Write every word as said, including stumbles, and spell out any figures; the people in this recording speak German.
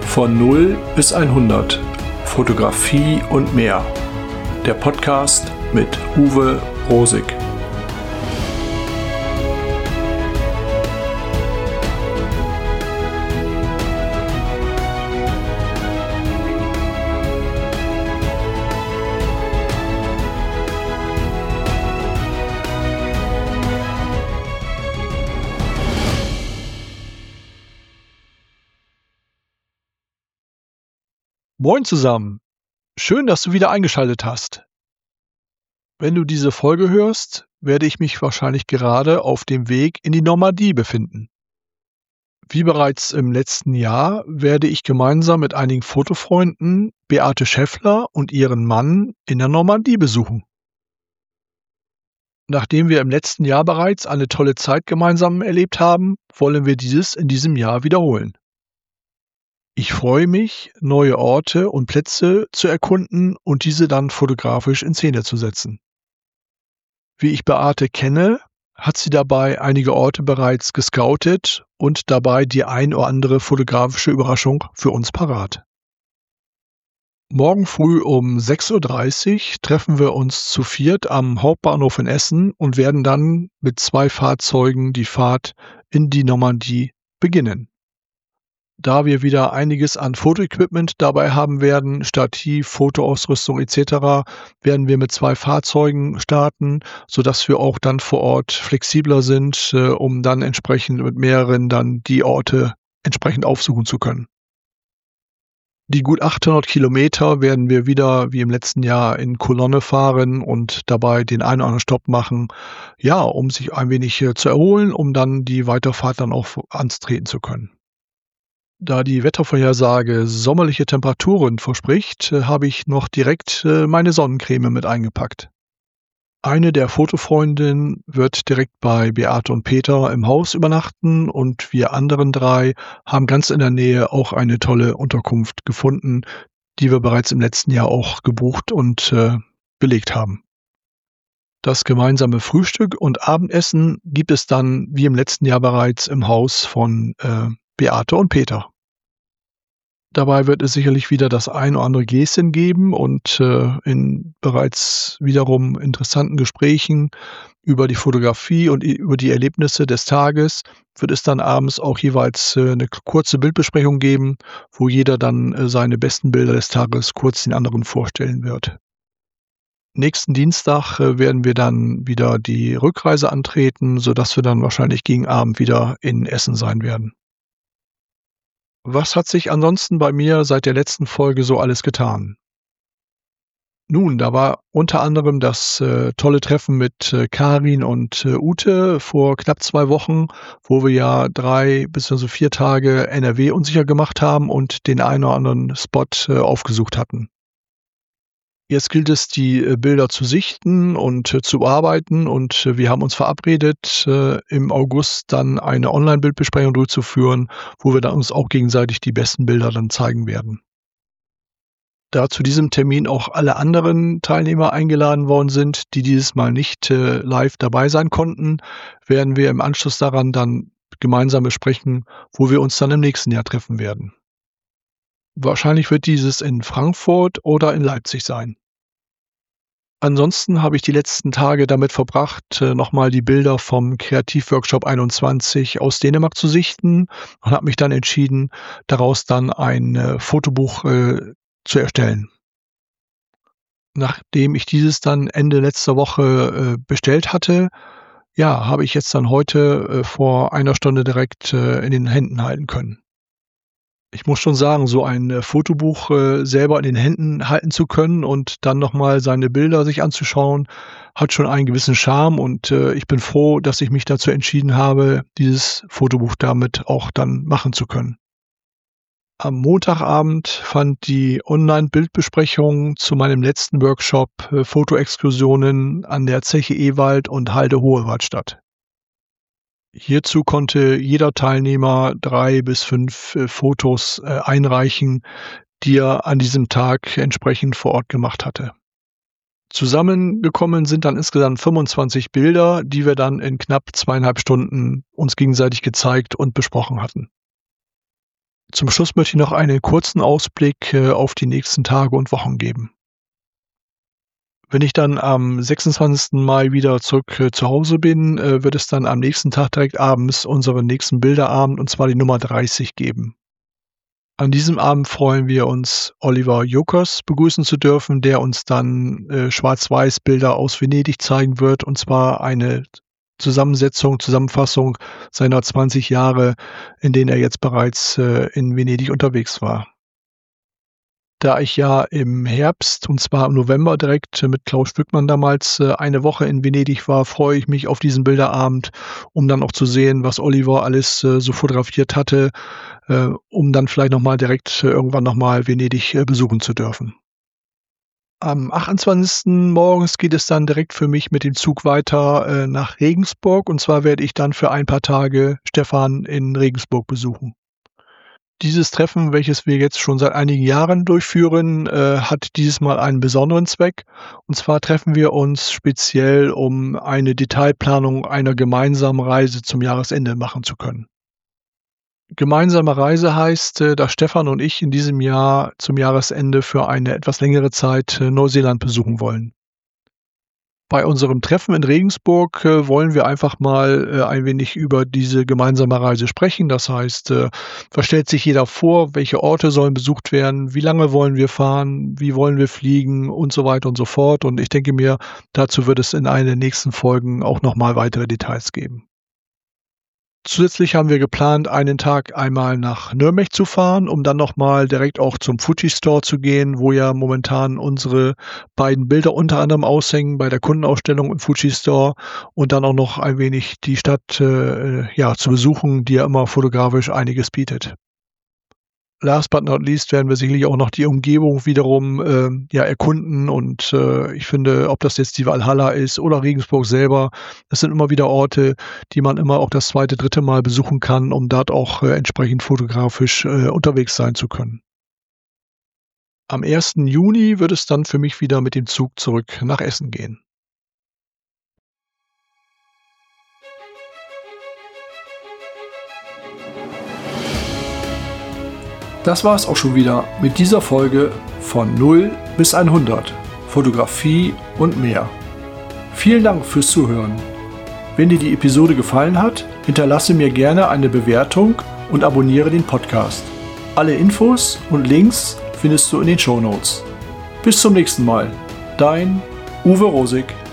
Von null bis hundert. Fotografie und mehr. Der Podcast mit Uwe Rosig. Moin zusammen, schön, dass du wieder eingeschaltet hast. Wenn du diese Folge hörst, werde ich mich wahrscheinlich gerade auf dem Weg in die Normandie befinden. Wie bereits im letzten Jahr werde ich gemeinsam mit einigen Fotofreunden Beate Schäffler und ihren Mann in der Normandie besuchen. Nachdem wir im letzten Jahr bereits eine tolle Zeit gemeinsam erlebt haben, wollen wir dieses in diesem Jahr wiederholen. Ich freue mich, neue Orte und Plätze zu erkunden und diese dann fotografisch in Szene zu setzen. Wie ich Beate kenne, hat sie dabei einige Orte bereits gescoutet und dabei die ein oder andere fotografische Überraschung für uns parat. Morgen früh um sechs Uhr dreißig treffen wir uns zu viert am Hauptbahnhof in Essen und werden dann mit zwei Fahrzeugen die Fahrt in die Normandie beginnen. Da wir wieder einiges an Fotoequipment dabei haben werden, Stativ, Fotoausrüstung et cetera, werden wir mit zwei Fahrzeugen starten, sodass wir auch dann vor Ort flexibler sind, äh, um dann entsprechend mit mehreren dann die Orte entsprechend aufsuchen zu können. Die gut achthundert Kilometer werden wir wieder wie im letzten Jahr in Kolonne fahren und dabei den einen oder anderen Stopp machen, ja, um sich ein wenig äh, zu erholen, um dann die Weiterfahrt dann auch antreten zu können. Da die Wettervorhersage sommerliche Temperaturen verspricht, äh, habe ich noch direkt äh, meine Sonnencreme mit eingepackt. Eine der Fotofreundinnen wird direkt bei Beate und Peter im Haus übernachten und wir anderen drei haben ganz in der Nähe auch eine tolle Unterkunft gefunden, die wir bereits im letzten Jahr auch gebucht und äh, belegt haben. Das gemeinsame Frühstück und Abendessen gibt es dann wie im letzten Jahr bereits im Haus von äh, Beate und Peter. Dabei wird es sicherlich wieder das ein oder andere Gläschen geben und äh, in bereits wiederum interessanten Gesprächen über die Fotografie und über die Erlebnisse des Tages wird es dann abends auch jeweils äh, eine kurze Bildbesprechung geben, wo jeder dann äh, seine besten Bilder des Tages kurz den anderen vorstellen wird. Nächsten Dienstag äh, werden wir dann wieder die Rückreise antreten, sodass wir dann wahrscheinlich gegen Abend wieder in Essen sein werden. Was hat sich ansonsten bei mir seit der letzten Folge so alles getan? Nun, da war unter anderem das äh, tolle Treffen mit äh, Karin und äh, Ute vor knapp zwei Wochen, wo wir ja drei bis also vier Tage N R W unsicher gemacht haben und den einen oder anderen Spot äh, aufgesucht hatten. Jetzt gilt es, die äh, Bilder zu sichten und äh, zu bearbeiten und äh, wir haben uns verabredet, äh, im August dann eine Online-Bildbesprechung durchzuführen, wo wir dann uns auch gegenseitig die besten Bilder dann zeigen werden. Da zu diesem Termin auch alle anderen Teilnehmer eingeladen worden sind, die dieses Mal nicht äh, live dabei sein konnten, werden wir im Anschluss daran dann gemeinsam besprechen, wo wir uns dann im nächsten Jahr treffen werden. Wahrscheinlich wird dieses in Frankfurt oder in Leipzig sein. Ansonsten habe ich die letzten Tage damit verbracht, äh, nochmal die Bilder vom Kreativworkshop einundzwanzig aus Dänemark zu sichten und habe mich dann entschieden, daraus dann ein äh, Fotobuch äh, zu erstellen. Nachdem ich dieses dann Ende letzter Woche äh, bestellt hatte, ja, habe ich jetzt dann heute äh, vor einer Stunde direkt äh, in den Händen halten können. Ich muss schon sagen, so ein äh, Fotobuch äh, selber in den Händen halten zu können und dann nochmal seine Bilder sich anzuschauen, hat schon einen gewissen Charme und äh, ich bin froh, dass ich mich dazu entschieden habe, dieses Fotobuch damit auch dann machen zu können. Am Montagabend fand die Online-Bildbesprechung zu meinem letzten Workshop äh, Fotoexkursionen an der Zeche Ewald und Halde Hohewald statt. Hierzu konnte jeder Teilnehmer drei bis fünf äh, Fotos äh, einreichen, die er an diesem Tag entsprechend vor Ort gemacht hatte. Zusammengekommen sind dann insgesamt fünfundzwanzig Bilder, die wir dann in knapp zweieinhalb Stunden uns gegenseitig gezeigt und besprochen hatten. Zum Schluss möchte ich noch einen kurzen Ausblick äh, auf die nächsten Tage und Wochen geben. Wenn ich dann am sechsundzwanzigsten Mai wieder zurück äh, zu Hause bin, äh, wird es dann am nächsten Tag direkt abends unseren nächsten Bilderabend, und zwar die Nummer dreißig, geben. An diesem Abend freuen wir uns, Oliver Jokers begrüßen zu dürfen, der uns dann äh, Schwarz-Weiß-Bilder aus Venedig zeigen wird, und zwar eine Zusammensetzung, Zusammenfassung seiner zwanzig Jahre, in denen er jetzt bereits äh, in Venedig unterwegs war. Da ich ja im Herbst, und zwar im November direkt mit Klaus Stückmann damals äh, eine Woche in Venedig war, freue ich mich auf diesen Bilderabend, um dann auch zu sehen, was Oliver alles äh, so fotografiert hatte, äh, um dann vielleicht nochmal direkt äh, irgendwann nochmal Venedig äh, besuchen zu dürfen. Am achtundzwanzigsten morgens geht es dann direkt für mich mit dem Zug weiter äh, nach Regensburg, und zwar werde ich dann für ein paar Tage Stefan in Regensburg besuchen. Dieses Treffen, welches wir jetzt schon seit einigen Jahren durchführen, äh, hat dieses Mal einen besonderen Zweck. Und zwar treffen wir uns speziell, um eine Detailplanung einer gemeinsamen Reise zum Jahresende machen zu können. Gemeinsame Reise heißt, äh, dass Stefan und ich in diesem Jahr zum Jahresende für eine etwas längere Zeit äh, Neuseeland besuchen wollen. Bei unserem Treffen in Regensburg äh, wollen wir einfach mal äh, ein wenig über diese gemeinsame Reise sprechen. Das heißt, äh, was stellt sich jeder vor, welche Orte sollen besucht werden, wie lange wollen wir fahren, wie wollen wir fliegen und so weiter und so fort. Und ich denke mir, dazu wird es in einer der nächsten Folgen auch nochmal weitere Details geben. Zusätzlich haben wir geplant, einen Tag einmal nach Nürnberg zu fahren, um dann nochmal direkt auch zum Fuji Store zu gehen, wo ja momentan unsere beiden Bilder unter anderem aushängen bei der Kundenausstellung im Fuji Store, und dann auch noch ein wenig die Stadt äh, ja, zu besuchen, die ja immer fotografisch einiges bietet. Last but not least werden wir sicherlich auch noch die Umgebung wiederum äh, ja, erkunden, und äh, ich finde, ob das jetzt die Walhalla ist oder Regensburg selber, das sind immer wieder Orte, die man immer auch das zweite, dritte Mal besuchen kann, um dort auch äh, entsprechend fotografisch äh, unterwegs sein zu können. Am ersten Juni wird es dann für mich wieder mit dem Zug zurück nach Essen gehen. Das war es auch schon wieder mit dieser Folge von null bis hundert, Fotografie und mehr. Vielen Dank fürs Zuhören. Wenn dir die Episode gefallen hat, hinterlasse mir gerne eine Bewertung und abonniere den Podcast. Alle Infos und Links findest du in den Shownotes. Bis zum nächsten Mal. Dein Uwe Rosig.